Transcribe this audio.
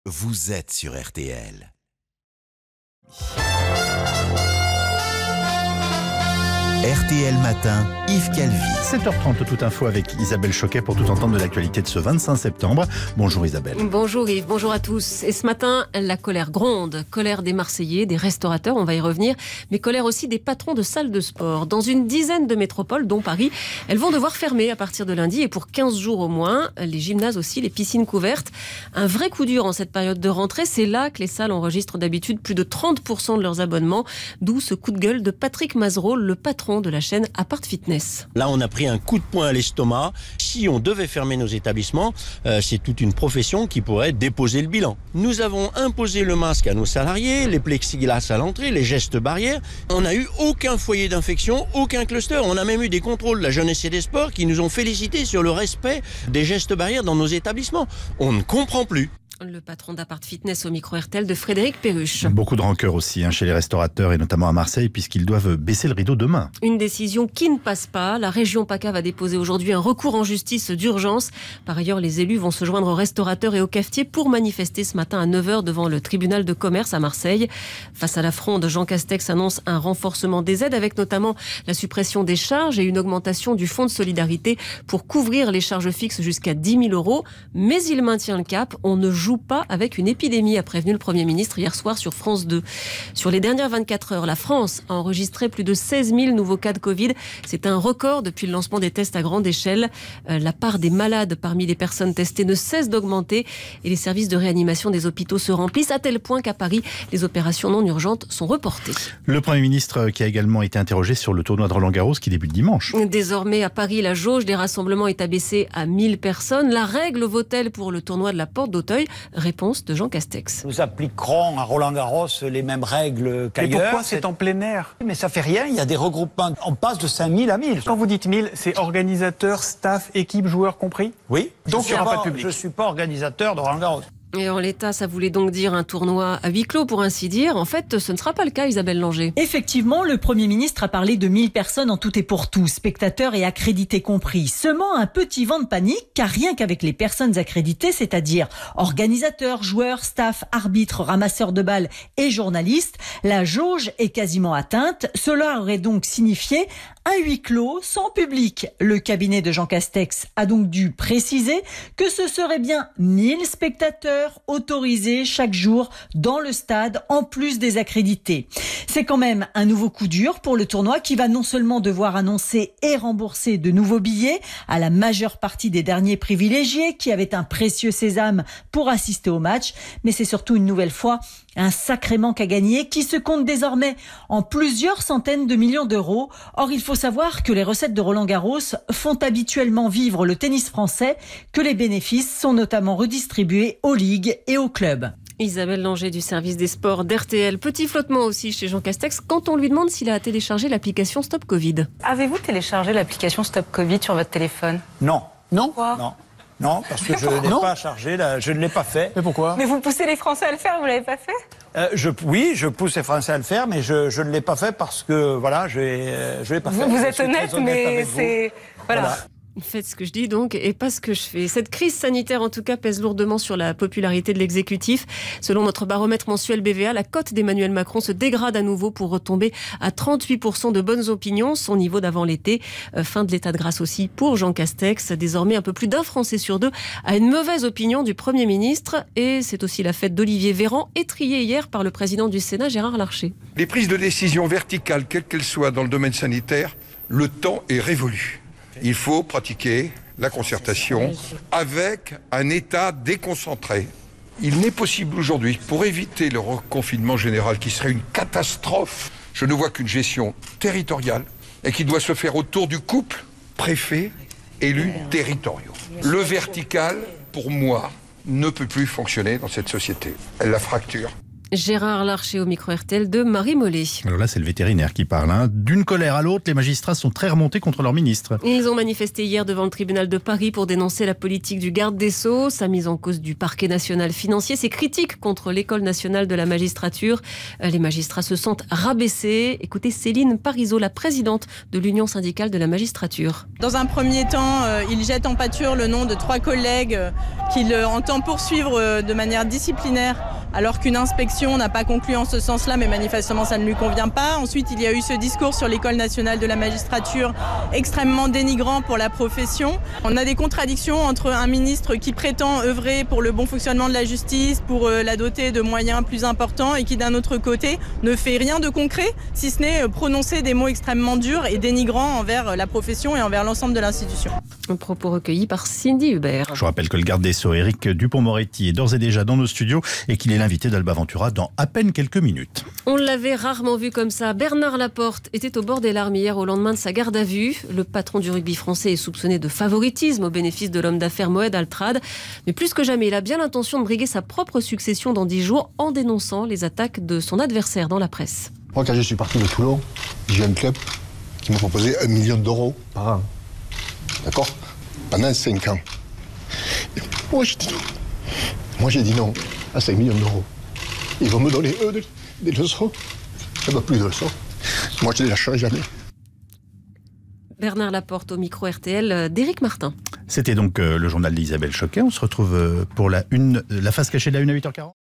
vous êtes sur RTL. RTL Matin, Yves Calvi. 7h30, toute info avec Isabelle Choquet pour tout entendre de l'actualité de ce 25 septembre. Bonjour Isabelle. Bonjour Yves, bonjour à tous. Et ce matin, la colère gronde. Colère des Marseillais, des restaurateurs, on va y revenir, mais colère aussi des patrons de salles de sport. Dans une dizaine de métropoles, dont Paris, elles vont devoir fermer à partir de lundi et pour 15 jours au moins. Les gymnases aussi, les piscines couvertes. Un vrai coup dur en cette période de rentrée. C'est là que les salles enregistrent d'habitude plus de 30% de leurs abonnements. D'où ce coup de gueule de Patrick Mazereau, le patron de la chaîne Apart Fitness. Là, on a pris un coup de poing à l'estomac. Si on devait fermer nos établissements, c'est toute une profession qui pourrait déposer le bilan. Nous avons imposé le masque à nos salariés, les plexiglas à l'entrée, les gestes barrières. On n'a eu aucun foyer d'infection, aucun cluster. On a même eu des contrôles de la jeunesse et des sports qui nous ont félicités sur le respect des gestes barrières dans nos établissements. On ne comprend plus. Le patron d'Apart Fitness au micro RTL de Frédéric Perruche. Beaucoup de rancœur aussi chez les restaurateurs et notamment à Marseille puisqu'ils doivent baisser le rideau demain. Une décision qui ne passe pas. La région PACA va déposer aujourd'hui un recours en justice d'urgence. Par ailleurs, les élus vont se joindre aux restaurateurs et aux cafetiers pour manifester ce matin à 9h devant le tribunal de commerce à Marseille. Face à la fronde, Jean Castex annonce un renforcement des aides avec notamment la suppression des charges et une augmentation du fonds de solidarité pour couvrir les charges fixes jusqu'à 10 000 €. Mais il maintient le cap. On ne joue pas avec une épidémie, a prévenu le Premier ministre hier soir sur France 2. Sur les dernières 24 heures, la France a enregistré plus de 16 000 nouveaux cas de Covid. C'est un record depuis le lancement des tests à grande échelle. La part des malades parmi les personnes testées ne cesse d'augmenter et les services de réanimation des hôpitaux se remplissent à tel point qu'à Paris, les opérations non urgentes sont reportées. Le Premier ministre qui a également été interrogé sur le tournoi de Roland-Garros qui débute dimanche. Désormais, à Paris, la jauge des rassemblements est abaissée à 1000 personnes. La règle vaut-elle pour le tournoi de la Porte d'Auteuil ? Réponse de Jean Castex. Nous appliquerons à Roland-Garros les mêmes règles qu'ailleurs. Mais pourquoi c'est en plein air? Mais ça fait rien, il y a des regroupements. On passe de 5000 à 1000. Quand vous dites 1000, c'est organisateurs, staff, équipe, joueurs compris? Oui. Donc il n'y aura pas de public. Je ne suis pas organisateur de Roland-Garros. Et en l'état, ça voulait donc dire un tournoi à huis clos pour ainsi dire. En fait, ce ne sera pas le cas, Isabelle Langer. Effectivement, le Premier ministre a parlé de 1000 personnes en tout et pour tout, spectateurs et accrédités compris. Seulement un petit vent de panique, car rien qu'avec les personnes accréditées, c'est-à-dire organisateurs, joueurs, staff, arbitres, ramasseurs de balles et journalistes, la jauge est quasiment atteinte. Cela aurait donc signifié un huis clos sans public. Le cabinet de Jean Castex a donc dû préciser que ce serait bien 1000 spectateurs autorisés chaque jour dans le stade, en plus des accrédités. C'est quand même un nouveau coup dur pour le tournoi qui va non seulement devoir annoncer et rembourser de nouveaux billets à la majeure partie des derniers privilégiés qui avaient un précieux sésame pour assister au match, mais c'est surtout une nouvelle fois un sacré manque à gagner qui se compte désormais en plusieurs centaines de millions d'euros. Or, il faut savoir que les recettes de Roland-Garros font habituellement vivre le tennis français, que les bénéfices sont notamment redistribués aux ligues et aux clubs. Isabelle Langer du service des sports d'RTL. Petit flottement aussi chez Jean Castex quand on lui demande s'il a téléchargé l'application Stop Covid. Avez-vous téléchargé l'application Stop Covid sur votre téléphone? Non. Non. Pourquoi? Non. Non, parce que je ne l'ai pas chargé, je ne l'ai pas fait. Mais pourquoi? Mais vous poussez les Français à le faire, vous l'avez pas fait? Oui, je pousse les Français à le faire, mais je ne l'ai pas fait parce que, voilà, je l'ai pas fait. Vous êtes honnête, mais c'est... Voilà. Faites ce que je dis donc et pas ce que je fais. Cette crise sanitaire en tout cas pèse lourdement sur la popularité de l'exécutif. Selon notre baromètre mensuel BVA, la cote d'Emmanuel Macron se dégrade à nouveau pour retomber à 38% de bonnes opinions, son niveau d'avant l'été. Fin de l'état de grâce aussi pour Jean Castex. Désormais, un peu plus d'un Français sur deux a une mauvaise opinion du Premier ministre et c'est aussi la fête d'Olivier Véran, étrillée hier par le président du Sénat, Gérard Larcher. Les prises de décision verticales, quelles qu'elles soient dans le domaine sanitaire, le temps est révolu. Il faut pratiquer la concertation avec un État déconcentré. Il n'est possible aujourd'hui, pour éviter le reconfinement général qui serait une catastrophe, je ne vois qu'une gestion territoriale et qui doit se faire autour du couple préfet, élus territoriaux. Le vertical, pour moi, ne peut plus fonctionner dans cette société. Elle la fracture. Gérard Larcher au micro RTL de Marie Mollet. Alors là, c'est le vétérinaire qui parle. D'une colère à l'autre, les magistrats sont très remontés contre leur ministre. Ils ont manifesté hier devant le tribunal de Paris pour dénoncer la politique du garde des Sceaux, sa mise en cause du parquet national financier, ses critiques contre l'école nationale de la magistrature. Les magistrats se sentent rabaissés. Écoutez Céline Parizeau, la présidente de l'Union syndicale de la magistrature. Dans un premier temps, il jette en pâture le nom de 3 collègues qu'il entend poursuivre de manière disciplinaire, alors qu'une inspection n'a pas conclu en ce sens-là, mais manifestement ça ne lui convient pas. Ensuite, il y a eu ce discours sur l'école nationale de la magistrature extrêmement dénigrant pour la profession. On a des contradictions entre un ministre qui prétend œuvrer pour le bon fonctionnement de la justice, pour la doter de moyens plus importants, et qui d'un autre côté ne fait rien de concret, si ce n'est prononcer des mots extrêmement durs et dénigrants envers la profession et envers l'ensemble de l'institution. Un propos recueilli par Cindy Hubert. Je rappelle que le garde des Sceaux, Éric Dupond-Moretti, est d'ores et déjà dans nos studios et qu'il est l'invité d'Alba Ventura dans à peine quelques minutes. On l'avait rarement vu comme ça. Bernard Laporte était au bord des larmes hier au lendemain de sa garde à vue. Le patron du rugby français est soupçonné de favoritisme au bénéfice de l'homme d'affaires Moed Altrad. Mais plus que jamais, il a bien l'intention de briguer sa propre succession dans 10 jours en dénonçant les attaques de son adversaire dans la presse. Moi, quand je suis parti de Toulon, j'ai un club qui m'a proposé 1 million d'euros par an. D'accord ? Pendant 5 ans. Et moi, j'ai dit non. Moi, j'ai dit non à 5 millions d'euros. Ils vont me donner, eux, des leçons. Ça ne va plus de leçons. Moi, je ne les lâcherai jamais. Bernard Laporte au micro RTL d'Éric Martin. C'était donc le journal d'Isabelle Choquet. On se retrouve pour la face cachée de la 1 à 8h40.